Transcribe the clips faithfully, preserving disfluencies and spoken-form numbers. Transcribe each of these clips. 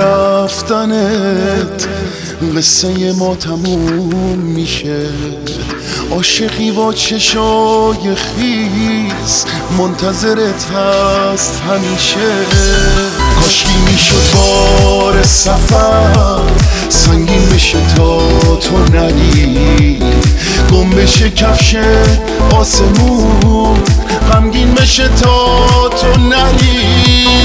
رفتنت قصه ما تموم میشه. عاشقی با چشای خیس منتظرت هست همیشه. کاشکی میشد بار سفر سنگین بشه تا تو نری، گم بشه کفش آسمون غمگین بشه تا تو نری.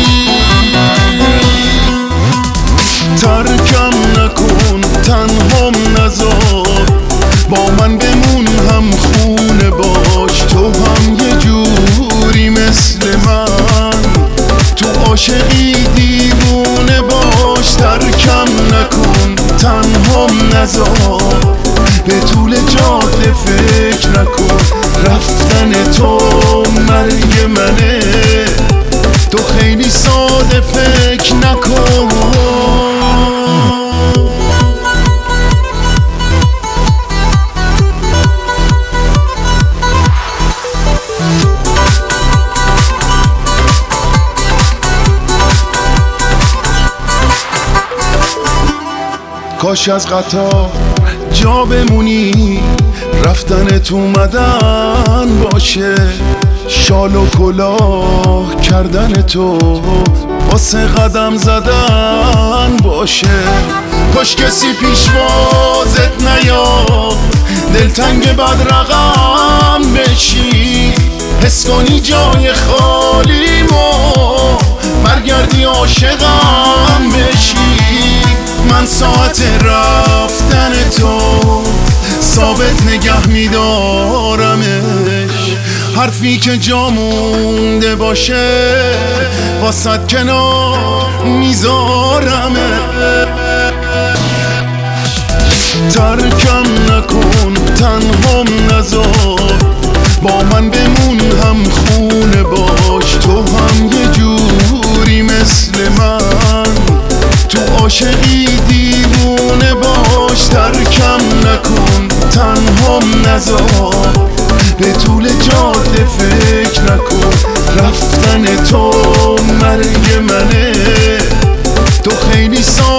ترکم نکن تنهام نذار، با من بمون هم خونه باش. تو هم یه جوری مثل من تو عاشقی دیوونه باش. ترکم نکن تنهام نذار، به طول جاده فکر نکن. رفتن تو مرگ منه، تو خیلی ساده فکر نکن. کاش از قطار جا بمونی، رفتنت اومدن باشه. شال و کلاه کردن تو واسه قدم زدن باشه. کاش کسی پیشوازت نیاد، دلتنگ بد رقم بشی. حس کنی جای خالیمو برگردی عاشقم بشی. من ساعت رفتن تو ثابت نگه میدارمش. حرفی که جا مونده باشه واسد کنار میذارمش. ترکم نکن تنهام نذار، با من بمون هم خونه باش. تو هم یه جوری مثل من تو عاشقی دیوونه باش. ترکم نکن تنهام نذار، به طول جاده فکر نکن. رفتن تو مرگ منه، تو خیلی سا